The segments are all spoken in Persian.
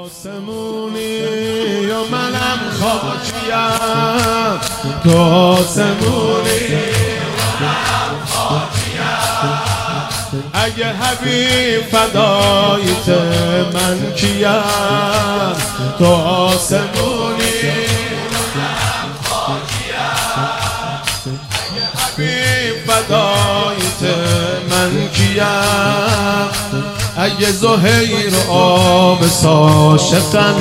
آسمونی و منم خاکیم، تو آسمونی و منم خاکیم. اگه حبیب فدایت من کیم، تو آسمونی و منم خاکیم. اگه حبیب فدایت من کیم. اگه زهیر آبس عاشقن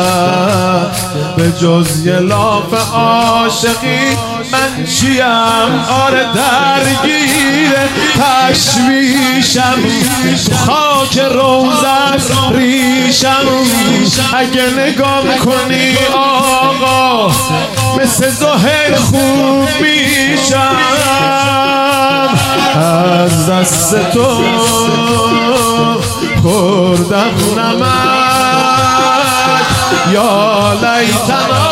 به جز یه لاف عاشقی من چیم؟ آره درگیر تشویشم، خاک روزت ریشم. اگه نگاه کنی آقا مثل زهیر خوب میشم. از دست تو خوردم نمک، یا لیتنا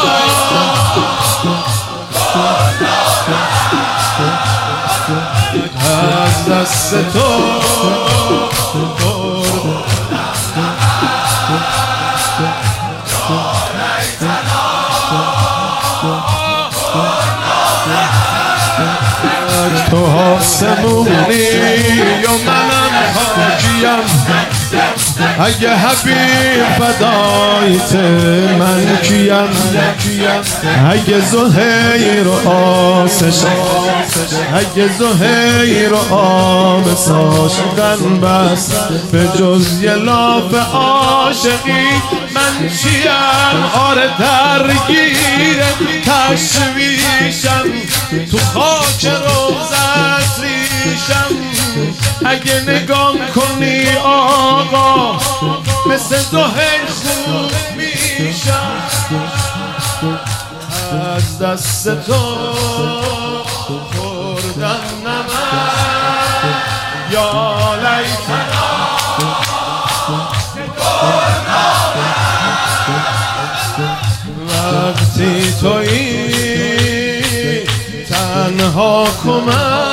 از دست تو خوردم نمک. تو آسمونی و منم خاکیم. اگه حبیب فدایت من کیم. اگه زهیر و آسش، اگه زهیر و آبس عاشقن بس به جز یه لاف عاشقی من چیم؟ آره درگیر تشویشم، تو خاک روزت ریشم. اگه نگاه کنی آقا مثل زهیر خوب میشم. از دست تو خوردم نمک، یا لیتنا وقتی تویی تنها کمک